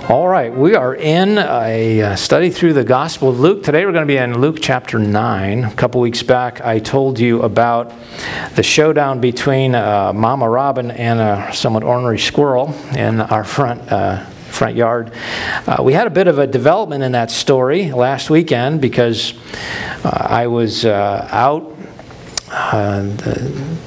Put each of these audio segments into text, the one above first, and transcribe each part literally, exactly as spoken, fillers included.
All right, we are in a study through the Gospel of Luke. Today we're going to be in Luke chapter nine. A couple weeks back I told you about the showdown between uh, Mama Robin and a somewhat ornery squirrel in our front uh, front yard. Uh, we had a bit of a development in that story last weekend because uh, I was uh, out uh, the,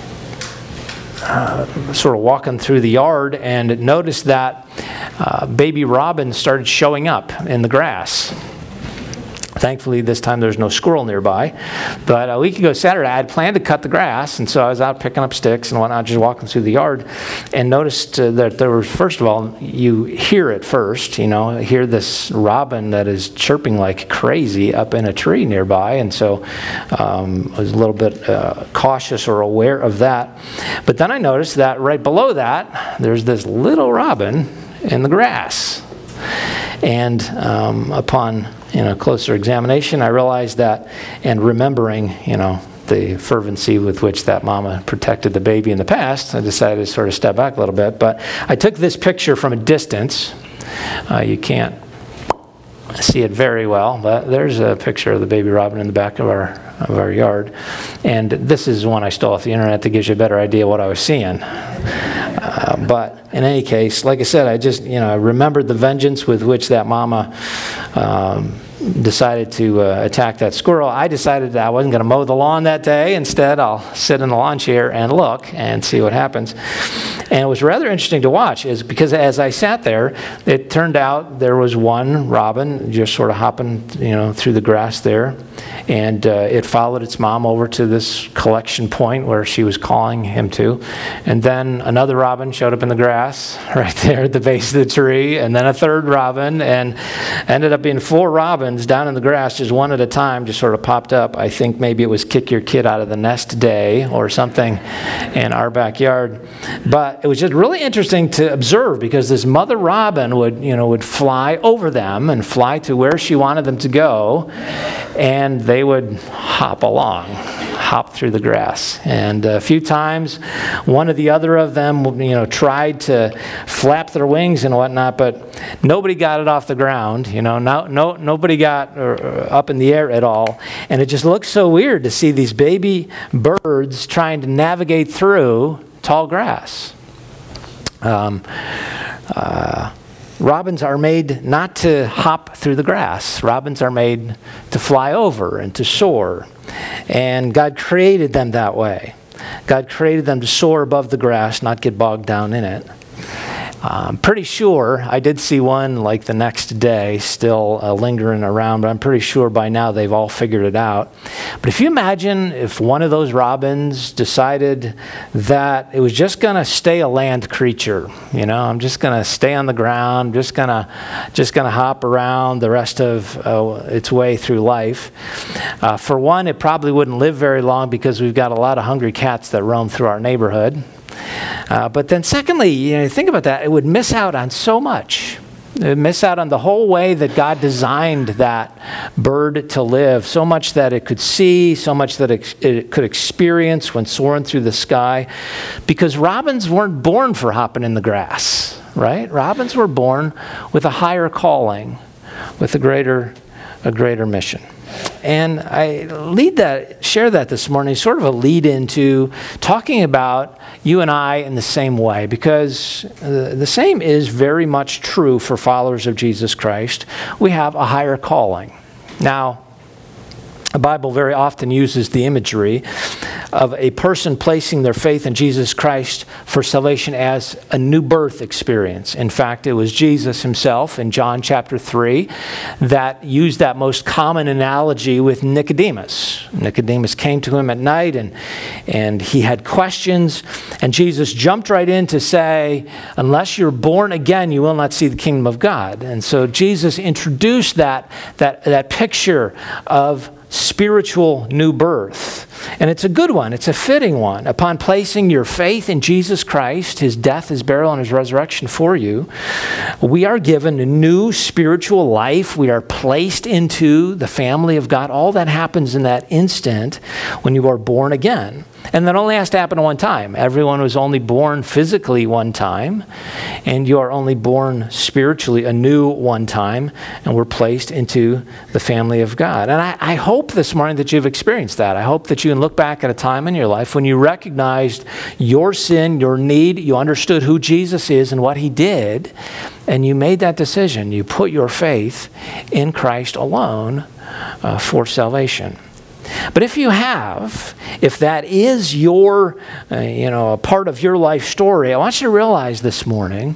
Uh, sort of walking through the yard and noticed that uh, baby robin started showing up in the grass. Thankfully, this time there's no squirrel nearby. But a week ago Saturday, I had planned to cut the grass, and so I was out picking up sticks and whatnot, just walking through the yard, and noticed uh, that there was, first of all, you hear it first, you know, hear this robin that is chirping like crazy up in a tree nearby, and so um, I was a little bit uh, cautious or aware of that. But then I noticed that right below that, there's this little robin in the grass. And um, upon you know closer examination, I realized that, and remembering you know the fervency with which that mama protected the baby in the past, I decided to sort of step back a little bit. But I took this picture from a distance. Uh, you can't see it very well, but there's a picture of the baby robin in the back of our of our yard. And this is one I stole off the internet that gives you a better idea what I was seeing. Uh, but in any case, like I said, I just, you know, I remembered the vengeance with which that mama um, decided to uh, attack that squirrel. I decided that I wasn't going to mow the lawn that day. Instead, I'll sit in the lawn chair and look and see what happens. And it was rather interesting to watch, is because as I sat there, it turned out there was one robin just sort of hopping, you know, through the grass there. And uh, it followed its mom over to this collection point where she was calling him to. And then another robin showed up in the grass right there at the base of the tree. And then a third robin, and ended up being four robins down in the grass, just one at a time, just sort of popped up. I think maybe it was kick your kid out of the nest day or something in our backyard. But it was just really interesting to observe, because this mother robin would, you know, would fly over them and fly to where she wanted them to go, and they would hop along, hop through the grass. And a few times, one or the other of them, you know, tried to flap their wings and whatnot, but nobody got it off the ground. You know, no, no, nobody got up in the air at all. And it just looks so weird to see these baby birds trying to navigate through tall grass. Um, uh, Robins are made not to hop through the grass. Robins are made to fly over and to soar. And God created them that way. God created them to soar above the grass, not get bogged down in it. I'm pretty sure, I did see one like the next day still uh, lingering around, but I'm pretty sure by now they've all figured it out. But if you imagine if one of those robins decided that it was just going to stay a land creature, you know, I'm just going to stay on the ground, just going to just going to hop around the rest of uh, its way through life. Uh, for one, it probably wouldn't live very long, because we've got a lot of hungry cats that roam through our neighborhood. Uh, but then secondly, you know, think about that, it would miss out on so much. It would miss out on the whole way that God designed that bird to live, so much that it could see, so much that it, it could experience when soaring through the sky, because robins weren't born for hopping in the grass, right? Robins were born with a higher calling, with a greater, a greater mission. And I lead that, share that this morning, sort of a lead into talking about you and I in the same way, because uh, the same is very much true for followers of Jesus Christ. We have a higher calling. Now, the Bible very often uses the imagery of a person placing their faith in Jesus Christ for salvation as a new birth experience. In fact, it was Jesus himself in John chapter three that used that most common analogy with Nicodemus. Nicodemus came to him at night, and, and he had questions, and Jesus jumped right in to say, unless you're born again, you will not see the kingdom of God. And so Jesus introduced that, that, that picture of spiritual new birth. And it's a good one. It's a fitting one. Upon placing your faith in Jesus Christ, his death, his burial, and his resurrection for you, we are given a new spiritual life. We are placed into the family of God. All that happens in that instant when you are born again. And that only has to happen one time. Everyone was only born physically one time, and you are only born spiritually anew one time, and we're placed into the family of God. And I, I hope this morning that you've experienced that. I hope that you can look back at a time in your life when you recognized your sin, your need, you understood who Jesus is and what he did, and you made that decision. You put your faith in Christ alone uh, for salvation. But if you have, if that is your, uh, you know, a part of your life story, I want you to realize this morning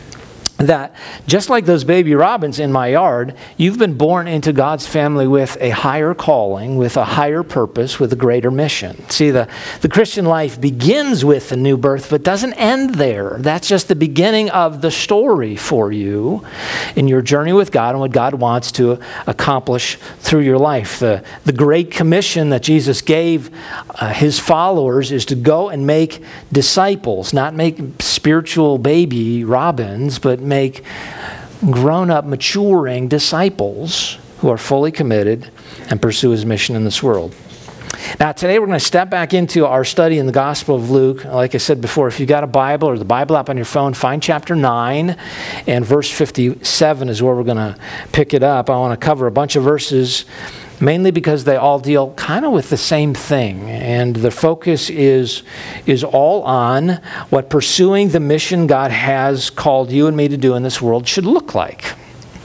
that just like those baby robins in my yard, you've been born into God's family with a higher calling, with a higher purpose, with a greater mission. See, the, the Christian life begins with the new birth, but doesn't end there. That's just the beginning of the story for you in your journey with God and what God wants to accomplish through your life. The, the great commission that Jesus gave uh, his followers is to go and make disciples, not make spiritual baby robins, but make grown-up, maturing disciples who are fully committed and pursue his mission in this world. Now, today we're going to step back into our study in the Gospel of Luke. Like I said before, if you've got a Bible or the Bible app on your phone, find chapter nine, and verse fifty-seven is where we're going to pick it up. I want to cover a bunch of verses, mainly because they all deal kind of with the same thing. And the focus is, is all on what pursuing the mission God has called you and me to do in this world should look like.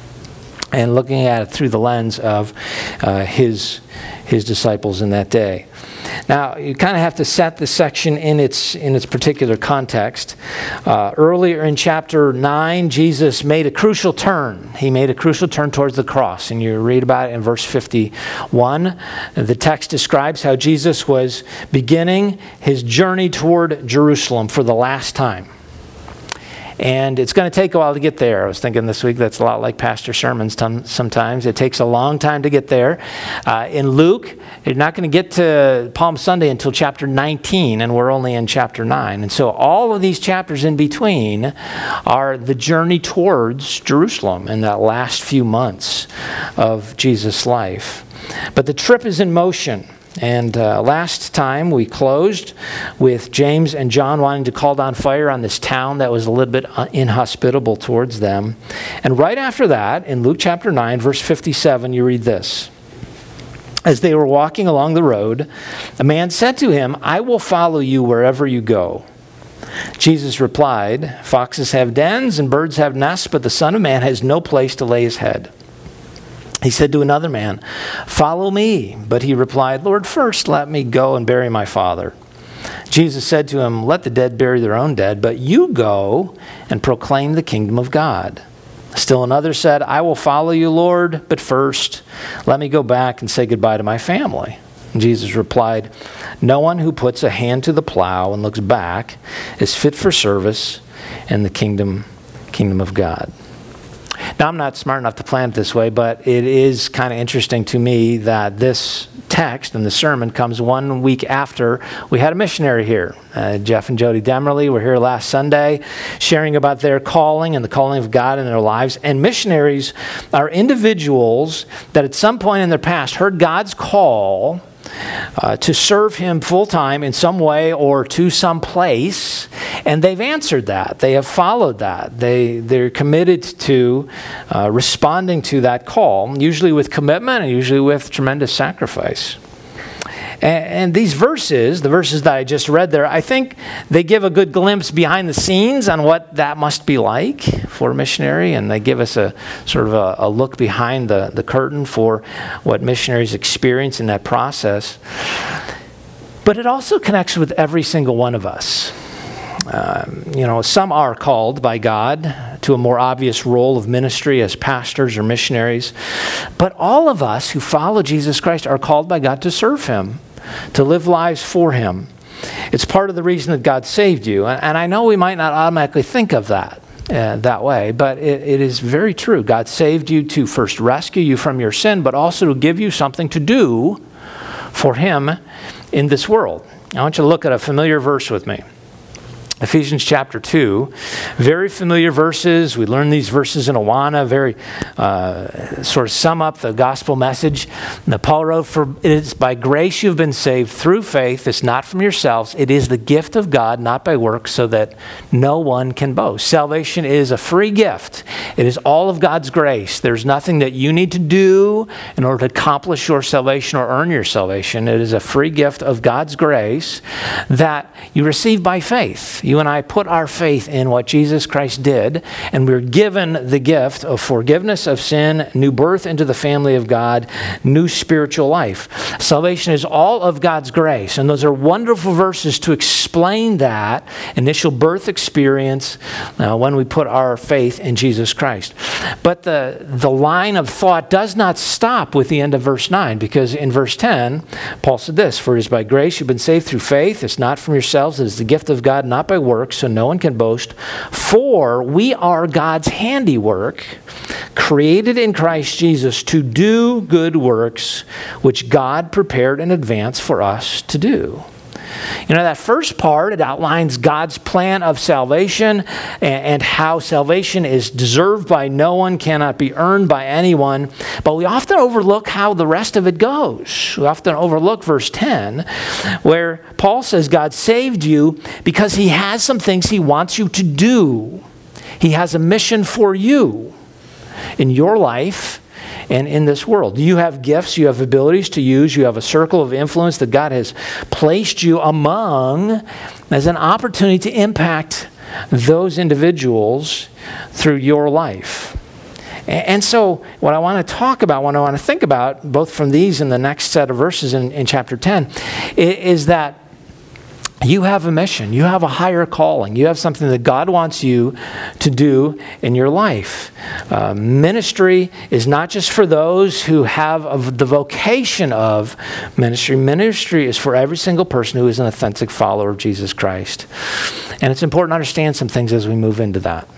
And looking at it through the lens of uh, his, his disciples in that day. Now, you kind of have to set the section in its in its particular context. Uh, earlier in chapter nine, Jesus made a crucial turn. He made a crucial turn towards the cross, and you read about it in verse fifty-one. The text describes how Jesus was beginning his journey toward Jerusalem for the last time. And it's going to take a while to get there. I was thinking this week that's a lot like pastor sermons sometimes. It takes a long time to get there. Uh, in Luke, you're not going to get to Palm Sunday until chapter nineteen, and we're only in chapter nine. And so all of these chapters in between are the journey towards Jerusalem in that last few months of Jesus' life. But the trip is in motion. And uh, last time we closed with James and John wanting to call down fire on this town that was a little bit inhospitable towards them. And right after that, in Luke chapter nine, verse fifty-seven, you read this. As they were walking along the road, a man said to him, "I will follow you wherever you go." Jesus replied, "Foxes have dens and birds have nests, but the Son of Man has no place to lay his head." He said to another man, "Follow me." But he replied, "Lord, first let me go and bury my father." Jesus said to him, "Let the dead bury their own dead, but you go and proclaim the kingdom of God." Still another said, "I will follow you, Lord, but first let me go back and say goodbye to my family." And Jesus replied, "No one who puts a hand to the plow and looks back is fit for service in the kingdom, kingdom of God." Now, I'm not smart enough to plan it this way, but it is kind of interesting to me that this text and the sermon comes one week after we had a missionary here. Uh, Jeff and Jody Demerly were here last Sunday sharing about their calling and the calling of God in their lives. And missionaries are individuals that at some point in their past heard God's call Uh, to serve him full-time in some way or to some place, and they've answered that. They have followed that. They, they're committed to uh, responding to that call, usually with commitment and usually with tremendous sacrifice. And, and these verses, the verses that I just read there, I think they give a good glimpse behind the scenes on what that must be like for a missionary, and they give us a sort of a, a look behind the, the curtain for what missionaries experience in that process. But it also connects with every single one of us. Um, you know, some are called by God to a more obvious role of ministry as pastors or missionaries. But all of us who follow Jesus Christ are called by God to serve him, to live lives for him. It's part of the reason that God saved you. And, and I know we might not automatically think of that uh, that way, but it, it is very true. God saved you to first rescue you from your sin, but also to give you something to do for him in this world. I want you to look at a familiar verse with me. Ephesians chapter two, very familiar verses. We learn these verses in Awana, very uh, sort of sum up the gospel message. And Paul wrote, "For it is by grace you have been saved through faith. It's not from yourselves. It is the gift of God, not by works, so that no one can boast." Salvation is a free gift. It is all of God's grace. There's nothing that you need to do in order to accomplish your salvation or earn your salvation. It is a free gift of God's grace that you receive by faith. You and I put our faith in what Jesus Christ did, and we're given the gift of forgiveness of sin, new birth into the family of God, new spiritual life. Salvation is all of God's grace, and those are wonderful verses to explain that initial birth experience uh, when we put our faith in Jesus Christ. But the, the line of thought does not stop with the end of verse nine, because in verse ten, Paul said this, "For it is by grace you've been saved through faith. It's not from yourselves. It is the gift of God, not by works, so no one can boast. For we are God's handiwork, created in Christ Jesus to do good works, which God prepared in advance for us to do." You know, that first part, it outlines God's plan of salvation and, and how salvation is deserved by no one, cannot be earned by anyone. But we often overlook how the rest of it goes. We often overlook verse ten, where Paul says God saved you because he has some things he wants you to do. He has a mission for you in your life and in this world. You have gifts, you have abilities to use, you have a circle of influence that God has placed you among as an opportunity to impact those individuals through your life. And so what I want to talk about, what I want to think about, both from these and the next set of verses in, in chapter ten, is that you have a mission. You have a higher calling. You have something that God wants you to do in your life. Uh, ministry is not just for those who have of the vocation of ministry. Ministry is for every single person who is an authentic follower of Jesus Christ. And it's important to understand some things as we move into that.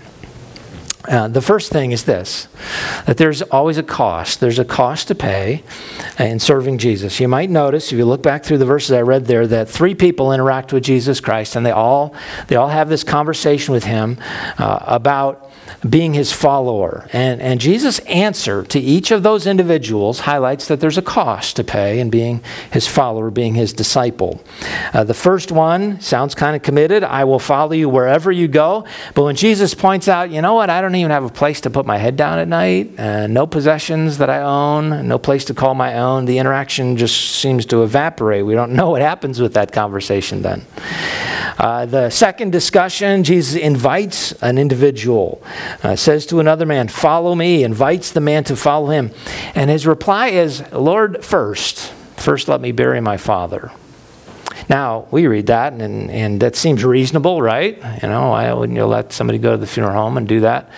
Uh, the first thing is this, that there's always a cost. There's a cost to pay in serving Jesus. You might notice, if you look back through the verses I read there, that three people interact with Jesus Christ, and they all they all have this conversation with him uh, about being his follower. And, and Jesus' answer to each of those individuals highlights that there's a cost to pay in being his follower, being his disciple. Uh, the first one sounds kind of committed. I will follow you wherever you go. But when Jesus points out, you know what, I don't even have a place to put my head down at night, uh, no possessions that I own, no place to call my own, the interaction just seems to evaporate. We don't know what happens with that conversation then. Uh, the second discussion, Jesus invites an individual, uh, says to another man, "Follow me," invites the man to follow him. And his reply is, "Lord, first, first let me bury my father." Now, we read that, and, and that seems reasonable, right? You know, why wouldn't you let somebody go to the funeral home and do that?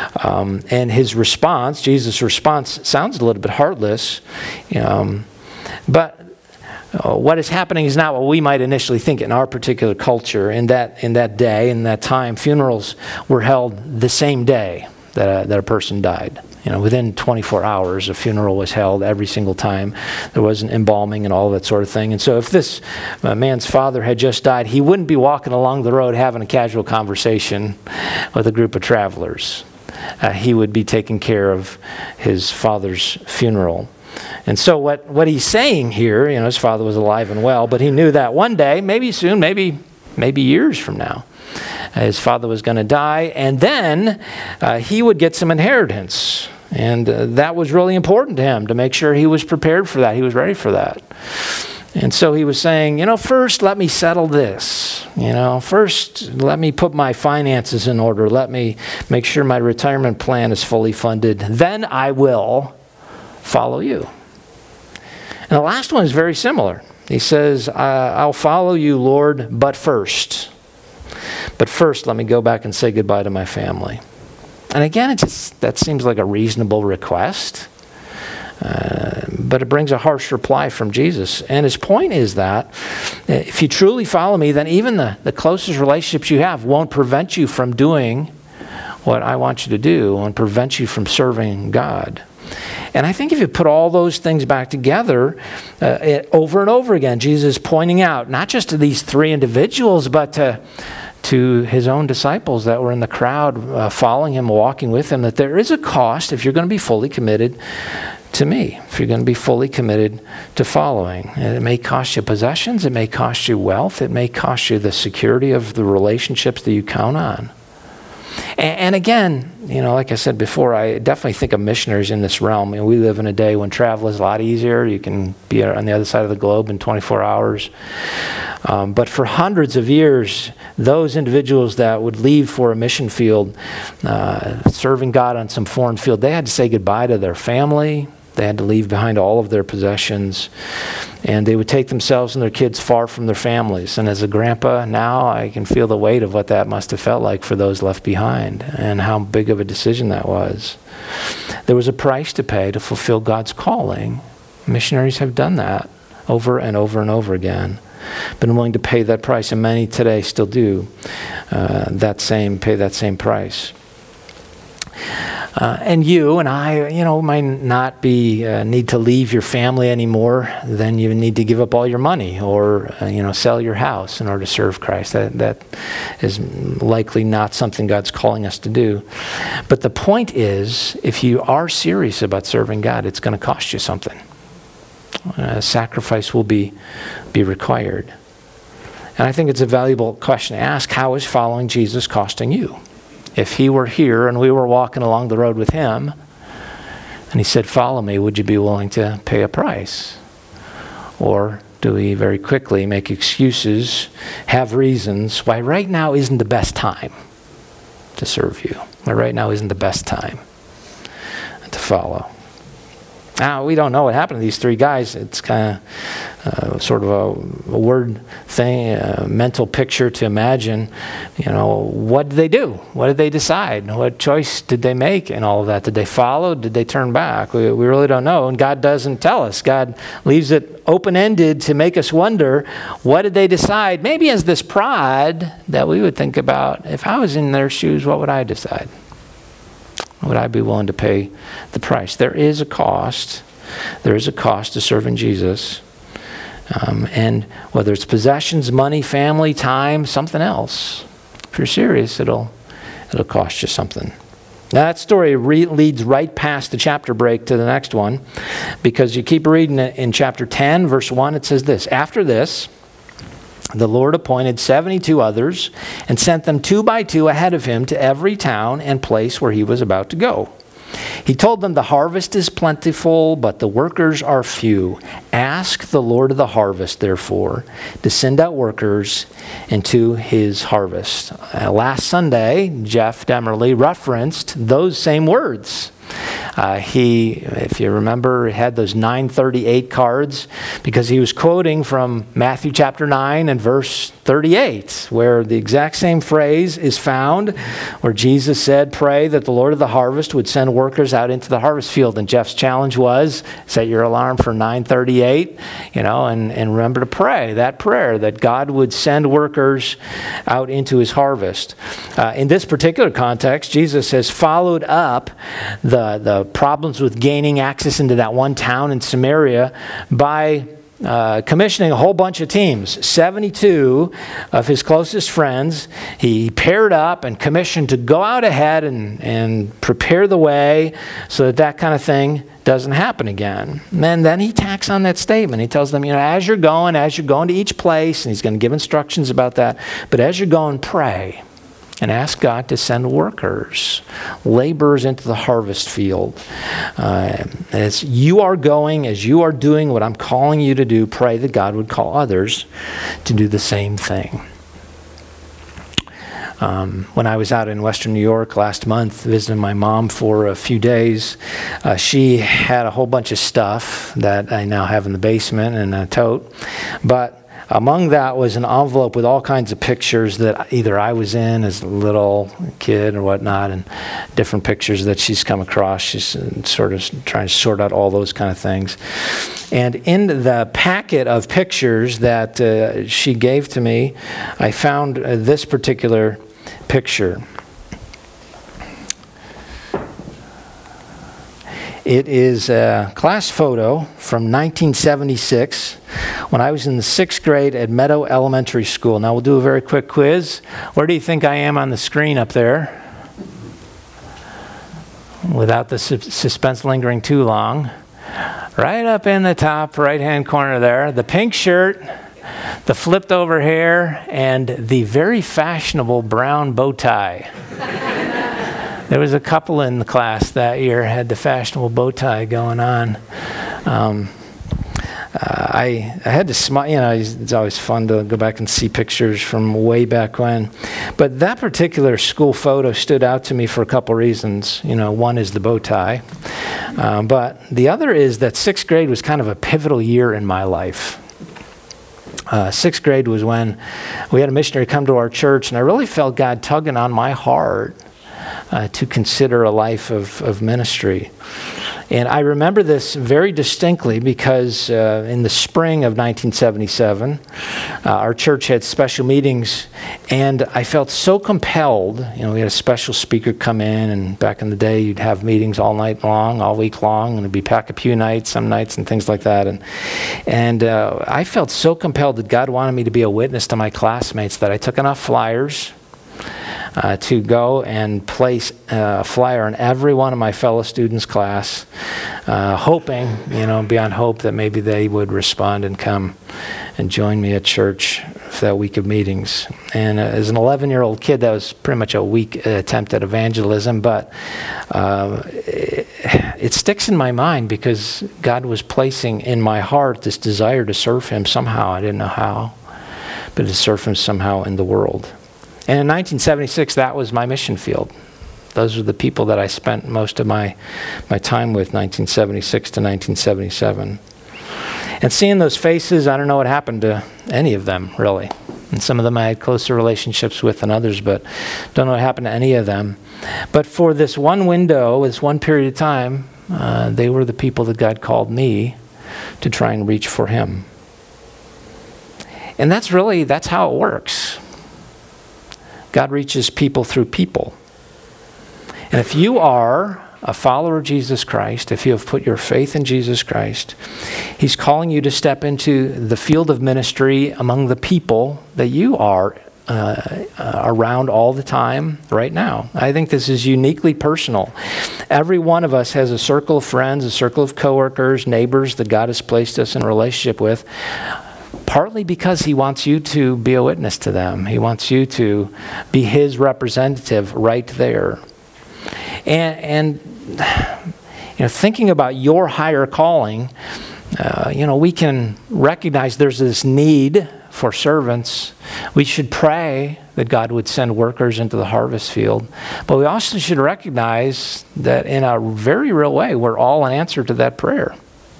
Um, and his response, Jesus' response, sounds a little bit heartless. Um, but Uh, what is happening is not what we might initially think in our particular culture. In that in that day, in that time, funerals were held the same day that a, that a person died. You know, within twenty-four hours, a funeral was held every single time. There was an embalming and all that sort of thing. And so if this uh, man's father had just died, he wouldn't be walking along the road having a casual conversation with a group of travelers. Uh, he would be taking care of his father's funeral. And so what, what he's saying here, you know, his father was alive and well, but he knew that one day, maybe soon, maybe maybe years from now, uh, his father was going to die, and then uh, he would get some inheritance. And uh, that was really important to him, to make sure he was prepared for that. He was ready for that. And so he was saying, you know, first let me settle this. You know, first let me put my finances in order. Let me make sure my retirement plan is fully funded. Then I will follow you. And the last one is very similar. He says, I'll follow you, Lord, but first. But first, let me go back and say goodbye to my family. And again, it just, that seems like a reasonable request. Uh, but it brings a harsh reply from Jesus. And his point is that if you truly follow me, then even the, the closest relationships you have won't prevent you from doing what I want you to do, won't prevent you from serving God. And I think if you put all those things back together, uh, it, over and over again, Jesus is pointing out, not just to these three individuals, but to, to his own disciples that were in the crowd uh, following him, walking with him, that there is a cost if you're going to be fully committed to me, if you're going to be fully committed to following. And it may cost you possessions, it may cost you wealth, it may cost you the security of the relationships that you count on. And, and again, you know, like I said before, I definitely think of missionaries in this realm. I mean, we live in a day when travel is a lot easier. You can be on the other side of the globe in twenty-four hours. Um, but for hundreds of years, those individuals that would leave for a mission field, uh, serving God on some foreign field, they had to say goodbye to their family. They had to leave behind all of their possessions, and they would take themselves and their kids far from their families. And as a grandpa now, I can feel the weight of what that must have felt like for those left behind, and how big of a decision that was. There was a price to pay to fulfill God's calling. Missionaries have done that over and over and over again, been willing to pay that price, and many today still do uh, that same, pay that same price. Uh, and you and I, you know, might not be uh, need to leave your family anymore. Then you need to give up all your money, or uh, you know, sell your house in order to serve Christ. That that is likely not something God's calling us to do. But the point is, if you are serious about serving God, it's going to cost you something. Uh, sacrifice will be be required. And I think it's a valuable question to ask: how is following Jesus costing you? If he were here and we were walking along the road with him, and he said, "Follow me," would you be willing to pay a price? Or do we very quickly make excuses, have reasons why right now isn't the best time to serve you? Why right now isn't the best time to follow? Now, we don't know what happened to these three guys. It's kind of uh, sort of a, a word thing, a mental picture to imagine. You know, what did they do? What did they decide? What choice did they make in all of that? Did they follow? Did they turn back? We, we really don't know, and God doesn't tell us. God leaves it open-ended to make us wonder, what did they decide? Maybe as this pride that we would think about, if I was in their shoes, what would I decide? Would I be willing to pay the price? There is a cost. There is a cost to serving Jesus. Um, and whether it's possessions, money, family, time, something else, if you're serious, it'll it'll cost you something. Now that story re- leads right past the chapter break to the next one, because you keep reading it in chapter ten, verse one, it says this: "After this, the Lord appointed seventy-two others and sent them two by two ahead of him to every town and place where he was about to go. He told them, 'The harvest is plentiful, but the workers are few. Ask the Lord of the harvest, therefore, to send out workers into his harvest.'" Uh, last Sunday, Jeff Demerly referenced those same words. Uh, he, if you remember, had those nine thirty-eight cards because he was quoting from Matthew chapter nine and verse thirty-eight, where the exact same phrase is found, where Jesus said, "Pray that the Lord of the harvest would send workers out into the harvest field." And Jeff's challenge was, set your alarm for nine thirty-eight, you know, and, and remember to pray that prayer that God would send workers out into his harvest. Uh, in this particular context, Jesus has followed up the the problems with gaining access into that one town in Samaria by uh, commissioning a whole bunch of teams. seventy-two of his closest friends he paired up and commissioned to go out ahead and, and prepare the way so that that kind of thing doesn't happen again. And then he tacks on that statement. He tells them, you know, as you're going, as you're going to each place, and he's going to give instructions about that, but as you're going, pray. And ask God to send workers, laborers into the harvest field. Uh, as you are going, as you are doing what I'm calling you to do, pray that God would call others to do the same thing. Um, when I was out in Western New York last month visiting my mom for a few days, uh, she had a whole bunch of stuff that I now have in the basement in a tote. But among that was an envelope with all kinds of pictures that either I was in as a little kid or whatnot, and different pictures that she's come across. She's sort of trying to sort out all those kind of things. And in the packet of pictures that uh, she gave to me, I found uh, this particular picture. It is a class photo from nineteen seventy-six when I was in the sixth grade at Meadow Elementary School. Now we'll do a very quick quiz. Where do you think I am on the screen up there? Without the su- suspense lingering too long. Right up in the top right-hand corner there. The pink shirt, the flipped over hair, and the very fashionable brown bow tie. There was a couple in the class that year had the fashionable bow tie going on. Um, uh, I I had to smile. You know, it's always fun to go back and see pictures from way back when. But that particular school photo stood out to me for a couple reasons. You know, one is the bow tie, um, but the other is that sixth grade was kind of a pivotal year in my life. Uh, sixth grade was when we had a missionary come to our church, and I really felt God tugging on my heart Uh, to consider a life of, of ministry. And I remember this very distinctly because uh, in the spring of nineteen seventy-seven, uh, our church had special meetings, and I felt so compelled. You know, we had a special speaker come in, and back in the day, you'd have meetings all night long, all week long, and it'd be pack-a-pew nights, some nights, and things like that. And and uh, I felt so compelled that God wanted me to be a witness to my classmates that I took enough flyers Uh, to go and place uh, a flyer in every one of my fellow students' class, uh, hoping, you know, beyond hope, that maybe they would respond and come and join me at church for that week of meetings. And uh, as an eleven-year-old kid, that was pretty much a weak attempt at evangelism, but uh, it, it sticks in my mind because God was placing in my heart this desire to serve Him somehow. I didn't know how, but to serve Him somehow in the world. And in nineteen seventy-six, that was my mission field. Those were the people that I spent most of my, my time with, nineteen seventy-six to nineteen seventy-seven. And seeing those faces, I don't know what happened to any of them, really. And some of them I had closer relationships with than others, but don't know what happened to any of them. But for this one window, this one period of time, uh, they were the people that God called me to try and reach for Him. And that's really, that's how it works. God reaches people through people. And if you are a follower of Jesus Christ, if you have put your faith in Jesus Christ, He's calling you to step into the field of ministry among the people that you are uh, around all the time right now. I think this is uniquely personal. Every one of us has a circle of friends, a circle of coworkers, neighbors that God has placed us in a relationship with, partly because He wants you to be a witness to them. He wants you to be His representative right there. And, and you know, thinking about your higher calling, uh, you know, we can recognize there's this need for servants. We should pray that God would send workers into the harvest field. But we also should recognize that in a very real way, we're all an answer to that prayer.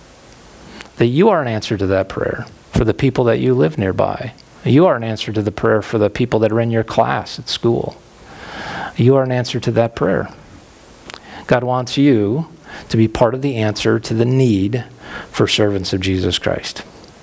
That you are an answer to that prayer for the people that you live nearby. You are an answer to the prayer for the people that are in your class at school. You are an answer to that prayer. God wants you to be part of the answer to the need for servants of Jesus Christ.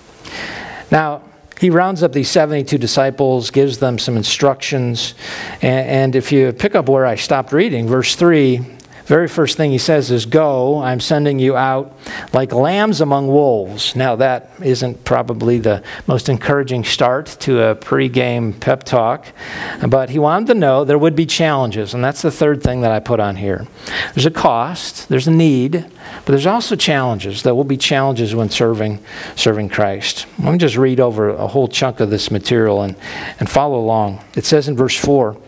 Now, He rounds up these seventy-two disciples, gives them some instructions, and, and if you pick up where I stopped reading, verse three, very first thing He says is, "Go, I'm sending you out like lambs among wolves." Now that isn't probably the most encouraging start to a pre-game pep talk, but He wanted to know there would be challenges, and that's the third thing that I put on here. There's a cost, there's a need, but there's also challenges. There will be challenges when serving serving Christ. Let me just read over a whole chunk of this material and, and follow along. It says in verse four,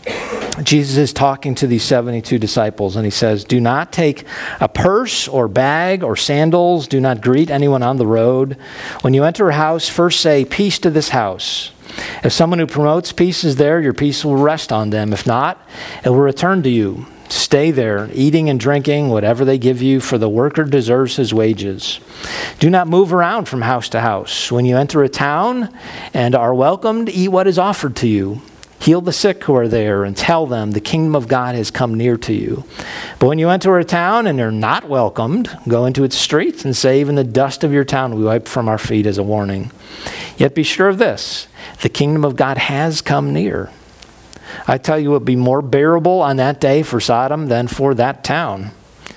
Jesus is talking to these seventy-two disciples, and He says, "Do not take a purse or bag or sandals. Do not greet anyone on the road. When you enter a house, first say, 'Peace to this house.' If someone who promotes peace is there, your peace will rest on them. If not, it will return to you. Stay there, eating and drinking whatever they give you, for the worker deserves his wages. Do not move around from house to house. When you enter a town and are welcomed, eat what is offered to you. Heal the sick who are there and tell them the kingdom of God has come near to you. But when you enter a town and are not welcomed, go into its streets and say, even the dust of your town we wipe from our feet as a warning. Yet be sure of this, the kingdom of God has come near. I tell you, it will be more bearable on that day for Sodom than for that town.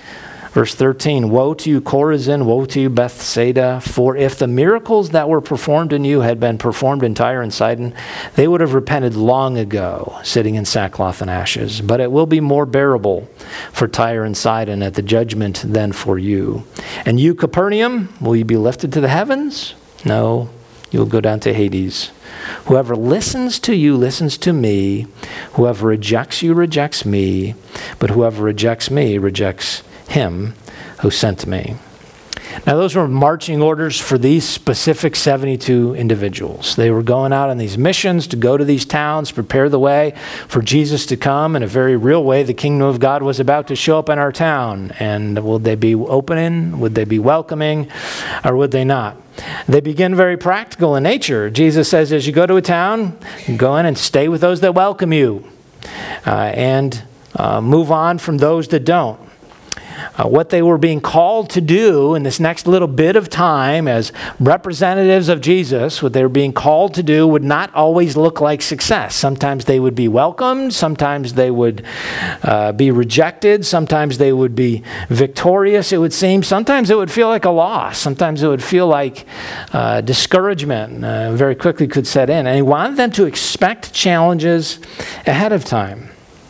Verse thirteen, woe to you, Chorazin, woe to you, Bethsaida, for if the miracles that were performed in you had been performed in Tyre and Sidon, they would have repented long ago, sitting in sackcloth and ashes. But it will be more bearable for Tyre and Sidon at the judgment than for you. And you, Capernaum, will you be lifted to the heavens? No, you will go down to Hades. Whoever listens to you listens to me. Whoever rejects you rejects me. But whoever rejects me rejects him who sent me. Now, those were marching orders for these specific seventy-two individuals. They were going out on these missions to go to these towns, prepare the way for Jesus to come. In a very real way, the kingdom of God was about to show up in our town. And would they be opening? Would they be welcoming? Or would they not? They begin very practical in nature. Jesus says, as you go to a town, go in and stay with those that welcome you. Uh, and uh, move on from those that don't. Uh, what they were being called to do in this next little bit of time as representatives of Jesus, what they were being called to do would not always look like success. Sometimes they would be welcomed. Sometimes they would uh, be rejected. Sometimes they would be victorious, it would seem. Sometimes it would feel like a loss. Sometimes it would feel like uh, discouragement uh, very quickly could set in. And he wanted them to expect challenges ahead of time.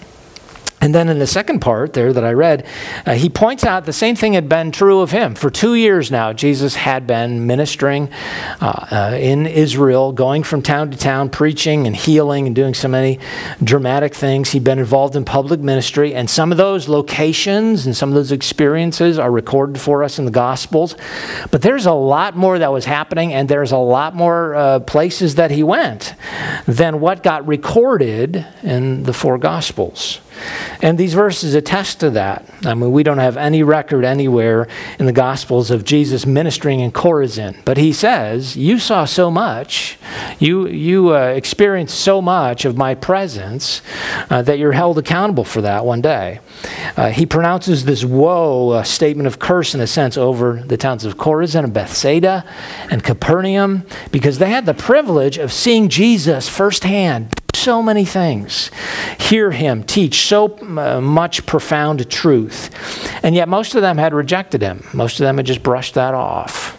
And then in the second part there that I read, uh, he points out the same thing had been true of him. For two years now, Jesus had been ministering uh, uh, in Israel, going from town to town, preaching and healing and doing so many dramatic things. He'd been involved in public ministry, and some of those locations and some of those experiences are recorded for us in the Gospels. But there's a lot more that was happening, and there's a lot more uh, places that he went than what got recorded in the four Gospels. And these verses attest to that. I mean, we don't have any record anywhere in the Gospels of Jesus ministering in Chorazin. But he says, you saw so much, you, you uh, experienced so much of my presence uh, that you're held accountable for that one day. Uh, he pronounces this woe, a statement of curse in a sense, over the towns of Chorazin and Bethsaida and Capernaum, because they had the privilege of seeing Jesus firsthand. So many things. Hear him teach so uh, much profound truth. And yet most of them had rejected him. Most of them had just brushed that off.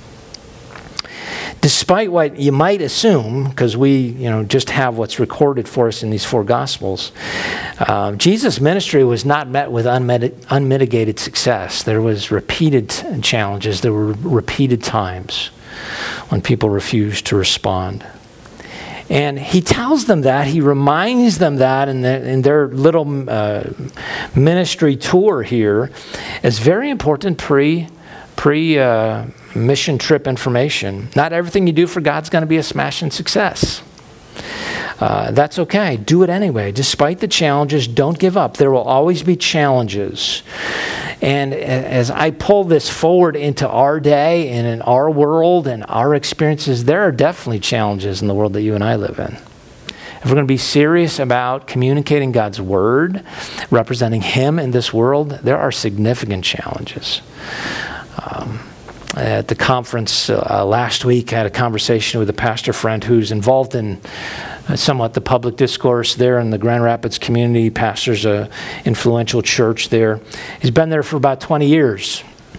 Despite what you might assume, because we you know, just have what's recorded for us in these four Gospels, uh, Jesus' ministry was not met with unmet- unmitigated success. There was repeated challenges. There were repeated times when people refused to respond. And he tells them that, he reminds them that in, the, in their little uh, ministry tour here as very important pre, pre uh, mission trip information. Not everything you do for God's going to be a smashing success. Uh, that's okay. Do it anyway. Despite the challenges, don't give up. There will always be challenges. And as I pull this forward into our day and in our world and our experiences, there are definitely challenges in the world that you and I live in. If we're going to be serious about communicating God's word, representing him in this world, there are significant challenges. Um, At the conference uh, last week, I had a conversation with a pastor friend who's involved in uh, somewhat the public discourse there in the Grand Rapids community. He pastors an influential church there. He's been there for about twenty years.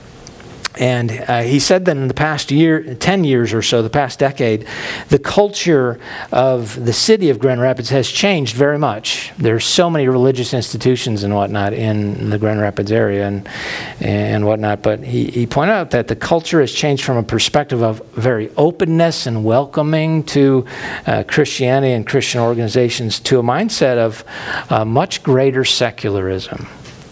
And uh, he said that in the past year, ten years or so, the past decade, the culture of the city of Grand Rapids has changed very much. There's so many religious institutions and whatnot in the Grand Rapids area and and whatnot. But he, he pointed out that the culture has changed from a perspective of very openness and welcoming to uh, Christianity and Christian organizations to a mindset of uh, much greater secularism.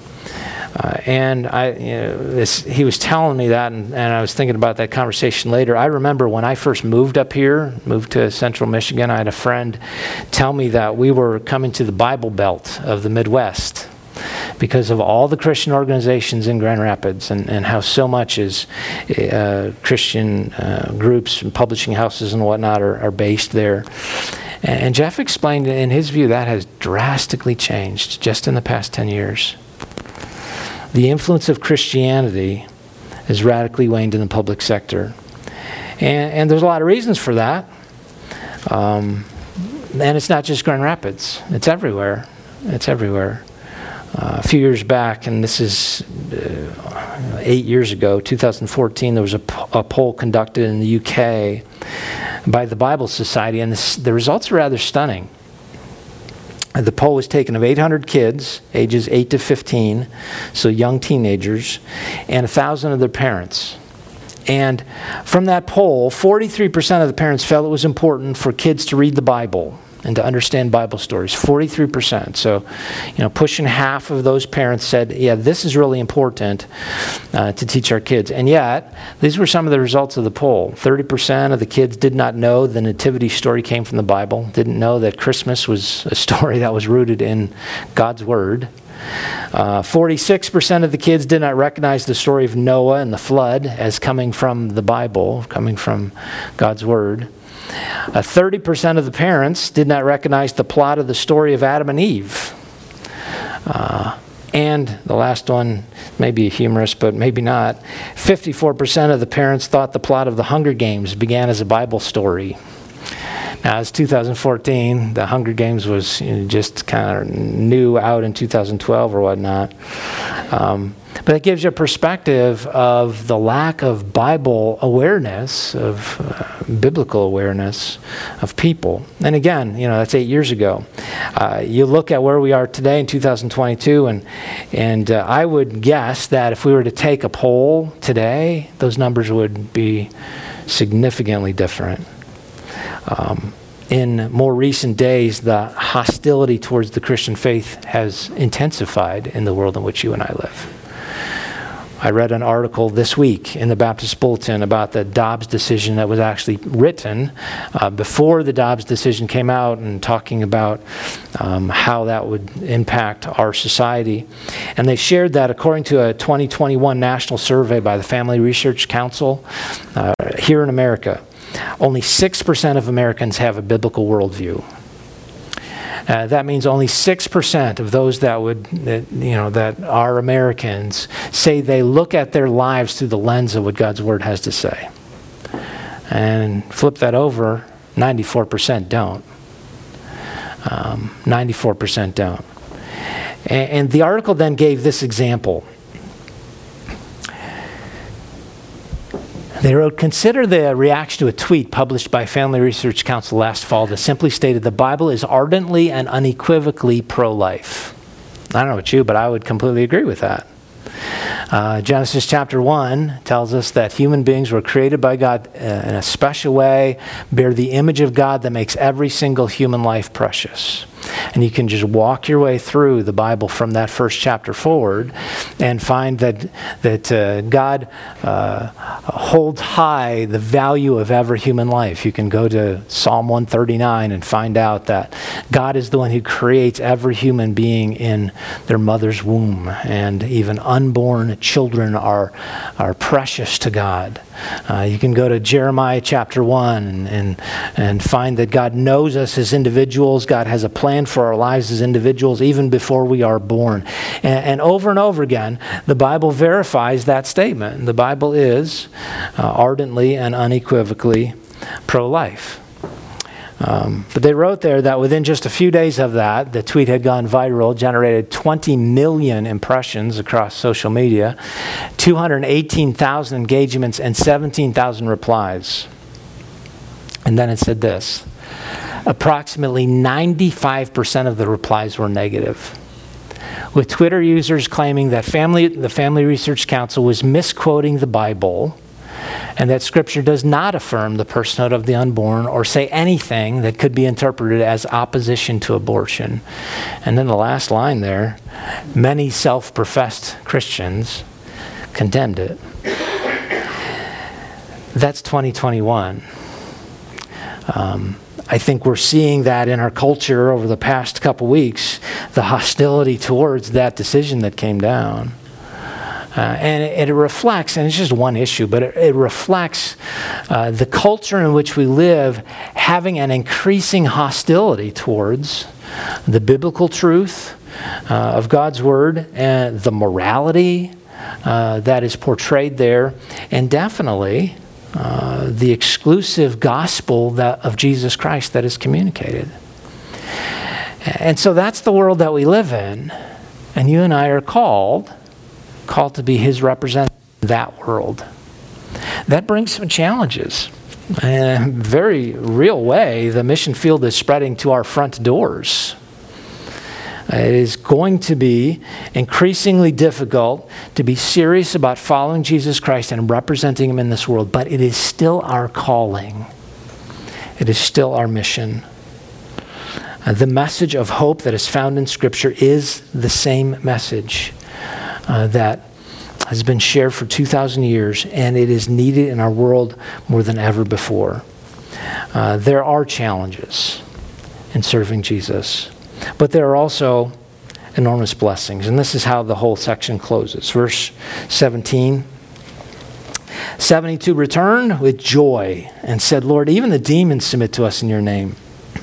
Uh, and I, you know, this, he was telling me that, and, and I was thinking about that conversation later. I remember when I first moved up here, moved to Central Michigan, I had a friend tell me that we were coming to the Bible Belt of the Midwest because of all the Christian organizations in Grand Rapids and, and how so much is uh, Christian uh, groups and publishing houses and whatnot are, are based there. And Jeff explained in his view that has drastically changed just in the past ten years. The influence of Christianity is radically waned in the public sector. And, and there's a lot of reasons for that. Um, and it's not just Grand Rapids. It's everywhere. It's everywhere. Uh, a few years back, and this is uh, eight years ago, two thousand fourteen, there was a, a poll conducted in the U K by the Bible Society, and this, the results are rather stunning. The poll was taken of eight hundred kids, ages eight to fifteen, so young teenagers, and one thousand of their parents. And from that poll, forty-three percent of the parents felt it was important for kids to read the Bible and to understand Bible stories. forty-three percent. So, you know, pushing half of those parents said, yeah, this is really important uh, to teach our kids. And yet, these were some of the results of the poll. thirty percent of the kids did not know the nativity story came from the Bible, didn't know that Christmas was a story that was rooted in God's Word. Uh, forty-six percent of the kids did not recognize the story of Noah and the flood as coming from the Bible, coming from God's Word. Uh, thirty percent of the parents did not recognize the plot of the story of Adam and Eve. Uh, and the last one may be humorous, but maybe not. fifty-four percent of the parents thought the plot of the Hunger Games began as a Bible story. Now, it's two thousand fourteen. The Hunger Games was, you know, just kind of new out in two thousand twelve or whatnot. Um, but it gives you a perspective of the lack of Bible awareness, of uh, biblical awareness of people. And again, you know, that's eight years ago. Uh, you look at where we are today in two thousand twenty-two, and and uh, I would guess that if we were to take a poll today, those numbers would be significantly different. Um, in more recent days, the hostility towards the Christian faith has intensified in the world in which you and I live. I read an article this week in the Baptist Bulletin about the Dobbs decision that was actually written uh, before the Dobbs decision came out, and talking about um, how that would impact our society. And they shared that according to a twenty twenty-one national survey by the Family Research Council uh, here in America, only six percent of Americans have a biblical worldview. Uh, that means only six percent of those that would, that, you know, that are Americans say they look at their lives through the lens of what God's Word has to say. And flip that over, ninety-four percent don't. Um, ninety-four percent don't. And, and the article then gave this example. They wrote, consider the reaction to a tweet published by Family Research Council last fall that simply stated the Bible is ardently and unequivocally pro-life. I don't know about you, but I would completely agree with that. Uh, Genesis chapter one tells us that human beings were created by God uh, in a special way, bear the image of God that makes every single human life precious. And you can just walk your way through the Bible from that first chapter forward and find that that uh, God uh, holds high the value of every human life. You can go to Psalm one thirty-nine and find out that God is the one who creates every human being in their mother's womb, and even unborn children are, are precious to God. Uh, you can go to Jeremiah chapter one and, and, and find that God knows us as individuals. God has a plan for our lives as individuals even before we are born. And, and over and over again, the Bible verifies that statement. The Bible is uh, ardently and unequivocally pro-life. Um, but they wrote there that within just a few days of that, the tweet had gone viral, generated twenty million impressions across social media, two hundred eighteen thousand engagements, and seventeen thousand replies. And then it said this: approximately ninety-five percent of the replies were negative, with Twitter users claiming that family, the Family Research Council was misquoting the Bible, and that Scripture does not affirm the personhood of the unborn or say anything that could be interpreted as opposition to abortion. And then the last line there, many self-professed Christians condemned it. That's twenty twenty-one. Um, I think we're seeing that in our culture over the past couple weeks, the hostility towards that decision that came down. Uh, and it, it reflects, and it's just one issue, but it, it reflects uh, the culture in which we live having an increasing hostility towards the biblical truth uh, of God's Word and the morality uh, that is portrayed there, and definitely uh, the exclusive gospel that, of Jesus Christ that is communicated. And so that's the world that we live in. And you and I are called, called to be his representative in that world. That brings some challenges. In a very real way, the mission field is spreading to our front doors. It is going to be increasingly difficult to be serious about following Jesus Christ and representing him in this world, but it is still our calling. It is still our mission. Uh, the message of hope that is found in Scripture is the same message uh, that has been shared for two thousand years, and it is needed in our world more than ever before. Uh, there are challenges in serving Jesus, but there are also enormous blessings. And this is how the whole section closes. Verse seventeen. seventy-two returned with joy and said, Lord, even the demons submit to us in your name.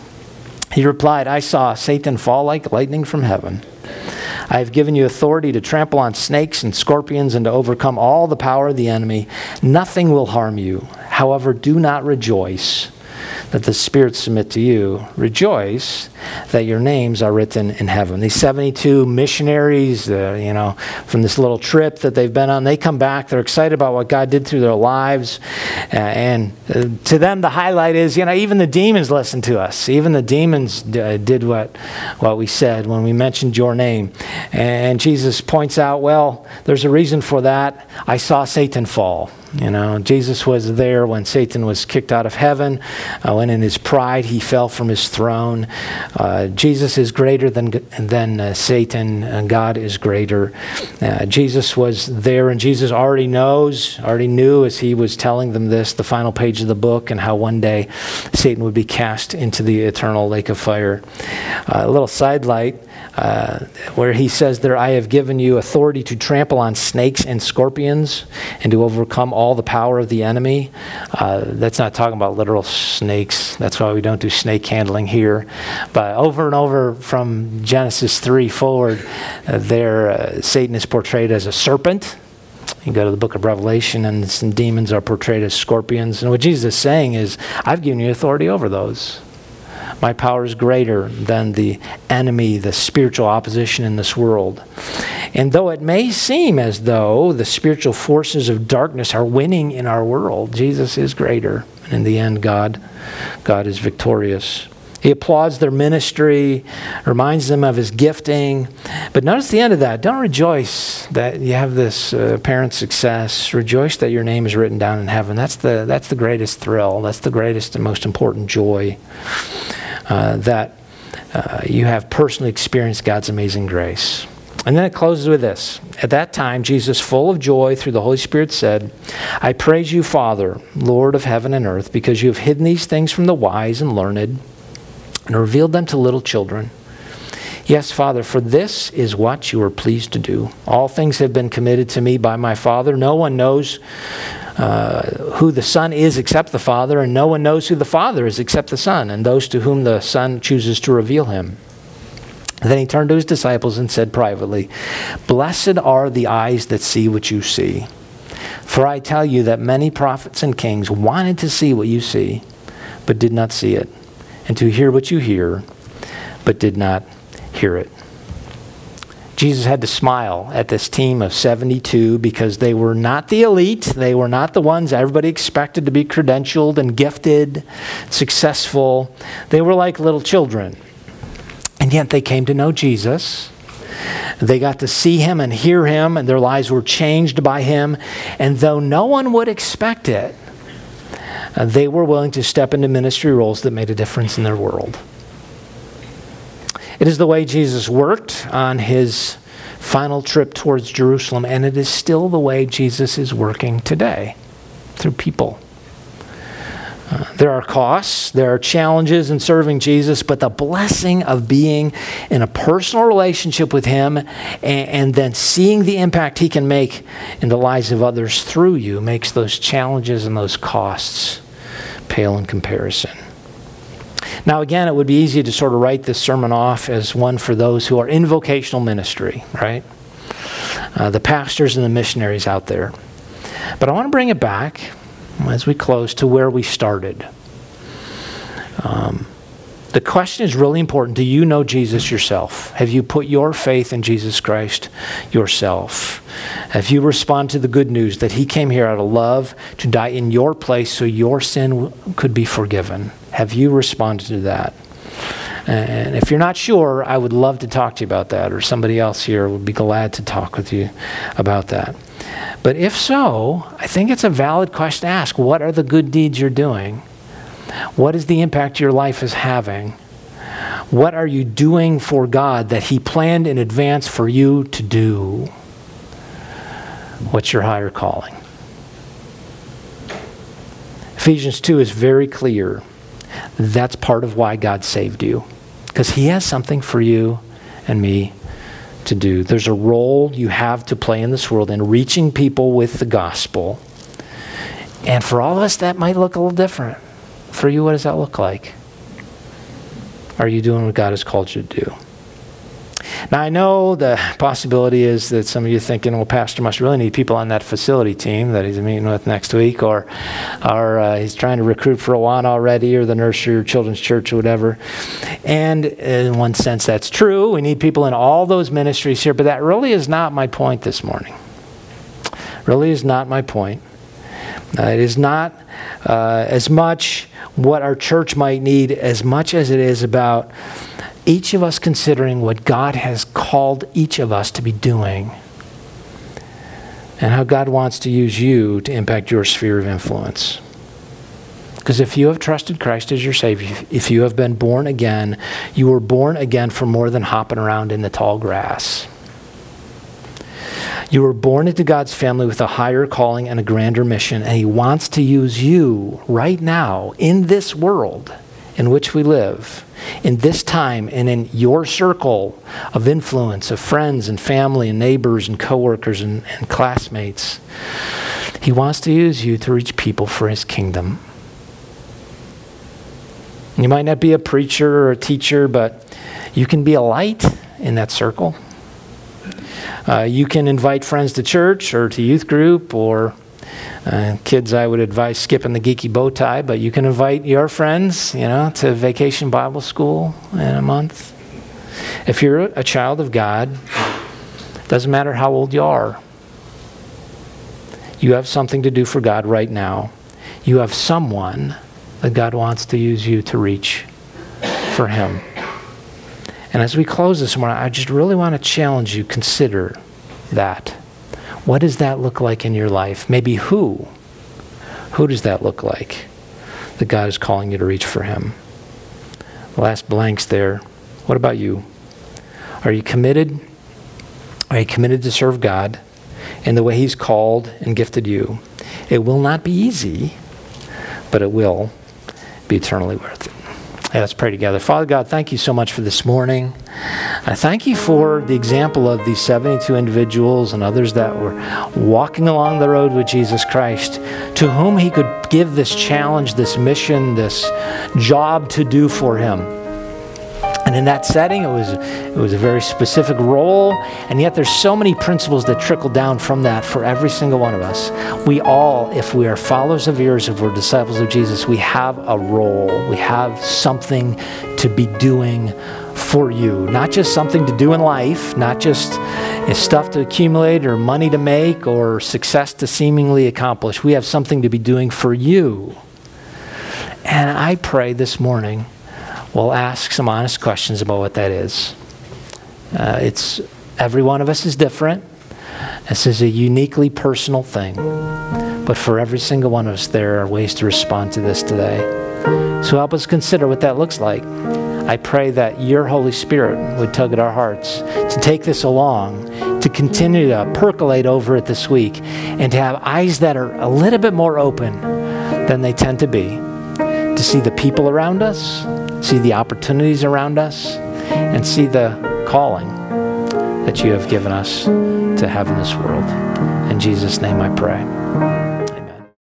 He replied, I saw Satan fall like lightning from heaven. I have given you authority to trample on snakes and scorpions and to overcome all the power of the enemy. Nothing will harm you. However, do not rejoice that the spirits submit to you. Rejoice that your names are written in heaven. These seventy-two missionaries, uh, you know, from this little trip that they've been on, they come back. They're excited about what God did through their lives. Uh, and uh, to them, the highlight is, you know, even the demons listened to us. Even the demons d- did what, what we said when we mentioned your name. And Jesus points out, well, there's a reason for that. I saw Satan fall. You know, Jesus was there when Satan was kicked out of heaven, uh, when in his pride he fell from his throne. Uh, Jesus is greater than than uh, Satan, and God is greater. Uh, Jesus was there, and Jesus already knows, already knew as he was telling them this, the final page of the book, and how one day Satan would be cast into the eternal lake of fire. Uh, a little sidelight. Uh, where he says there, I have given you authority to trample on snakes and scorpions and to overcome all the power of the enemy. Uh, that's not talking about literal snakes. That's why we don't do snake handling here. But over and over from Genesis three forward, uh, there uh, Satan is portrayed as a serpent. You go to the book of Revelation and some demons are portrayed as scorpions. And what Jesus is saying is, I've given you authority over those. My power is greater than the enemy, the spiritual opposition in this world. And though it may seem as though the spiritual forces of darkness are winning in our world, Jesus is greater. And in the end, God, God is victorious. He applauds their ministry, reminds them of his gifting. But notice the end of that. Don't rejoice that you have this uh, apparent success. Rejoice that your name is written down in heaven. That's the, that's the greatest thrill. That's the greatest and most important joy. Uh, that uh, you have personally experienced God's amazing grace. And then it closes with this. At that time, Jesus, full of joy through the Holy Spirit, said, I praise you, Father, Lord of heaven and earth, because you have hidden these things from the wise and learned and revealed them to little children. Yes, Father, for this is what you are pleased to do. All things have been committed to me by my Father. No one knows uh, who the Son is except the Father, and no one knows who the Father is except the Son, and those to whom the Son chooses to reveal him. Then he turned to his disciples and said privately, Blessed are the eyes that see what you see. For I tell you that many prophets and kings wanted to see what you see, but did not see it, and to hear what you hear, but did not hear it. Jesus had to smile at this team of seventy-two because they were not the elite. They were not the ones everybody expected to be credentialed and gifted, successful. They were like little children. And yet they came to know Jesus. They got to see him and hear him, and their lives were changed by him. And though no one would expect it, uh, they were willing to step into ministry roles that made a difference in their world. It is the way Jesus worked on his final trip towards Jerusalem, and it is still the way Jesus is working today through people. Uh, there are costs, there are challenges in serving Jesus, but the blessing of being in a personal relationship with him and, and then seeing the impact he can make in the lives of others through you makes those challenges and those costs pale in comparison. Now, again, it would be easy to sort of write this sermon off as one for those who are in vocational ministry, right? Uh, the pastors and the missionaries out there. But I want to bring it back as we close to where we started. Um, The question is really important. Do you know Jesus yourself? Have you put your faith in Jesus Christ yourself? Have you responded to the good news that he came here out of love to die in your place so your sin could be forgiven? Have you responded to that? And if you're not sure, I would love to talk to you about that, or somebody else here would be glad to talk with you about that. But if so, I think it's a valid question to ask. What are the good deeds you're doing? What is the impact your life is having? What are you doing for God that he planned in advance for you to do? What's your higher calling? Ephesians two is very clear. That's part of why God saved you, because he has something for you and me to do. There's a role you have to play in this world in reaching people with the gospel. And for all of us, that might look a little different. For you, what does that look like? Are you doing what God has called you to do? Now, I know the possibility is that some of you are thinking, well, Pastor must really need people on that facility team that he's meeting with next week, or, or uh, he's trying to recruit for Awana already, or the nursery or children's church or whatever. And in one sense, that's true. We need people in all those ministries here, but that really is not my point this morning. Really is not my point. Uh, it is not uh, as much what our church might need as much as it is about each of us considering what God has called each of us to be doing and how God wants to use you to impact your sphere of influence. Because if you have trusted Christ as your Savior, if you have been born again, you were born again for more than hopping around in the tall grass. You were born into God's family with a higher calling and a grander mission, and he wants to use you right now in this world in which we live, in this time and in your circle of influence, of friends and family and neighbors and coworkers and, and classmates. He wants to use you to reach people for his kingdom. You might not be a preacher or a teacher, but you can be a light in that circle. Uh, you can invite friends to church or to youth group, or uh, kids, I would advise skipping the geeky bow tie, but you can invite your friends, you know, to Vacation Bible School in a month. If you're a child of God, doesn't matter how old you are, you have something to do for God right now. You have someone that God wants to use you to reach for him. And as we close this morning, I just really want to challenge you, consider that. What does that look like in your life? Maybe who? Who does that look like that God is calling you to reach for him? The last blanks there. What about you? Are you committed? Are you committed to serve God in the way he's called and gifted you? It will not be easy, but it will be eternally worth it. Hey, let's pray together. Father God, thank you so much for this morning. I thank you for the example of these seventy-two individuals and others that were walking along the road with Jesus Christ, to whom he could give this challenge, this mission, this job to do for him. And in that setting, it was it was a very specific role, and yet there's so many principles that trickle down from that for every single one of us. We all, if we are followers of yours, if we're disciples of Jesus, we have a role. We have something to be doing for you. Not just something to do in life, not just stuff to accumulate or money to make or success to seemingly accomplish. We have something to be doing for you. And I pray this morning we'll ask some honest questions about what that is. Uh, it's every one of us is different. This is a uniquely personal thing. But for every single one of us, there are ways to respond to this today. So help us consider what that looks like. I pray that your Holy Spirit would tug at our hearts to take this along, to continue to percolate over it this week, and to have eyes that are a little bit more open than they tend to be, to see the people around us, see the opportunities around us, and see the calling that you have given us to have in this world. In Jesus' name I pray.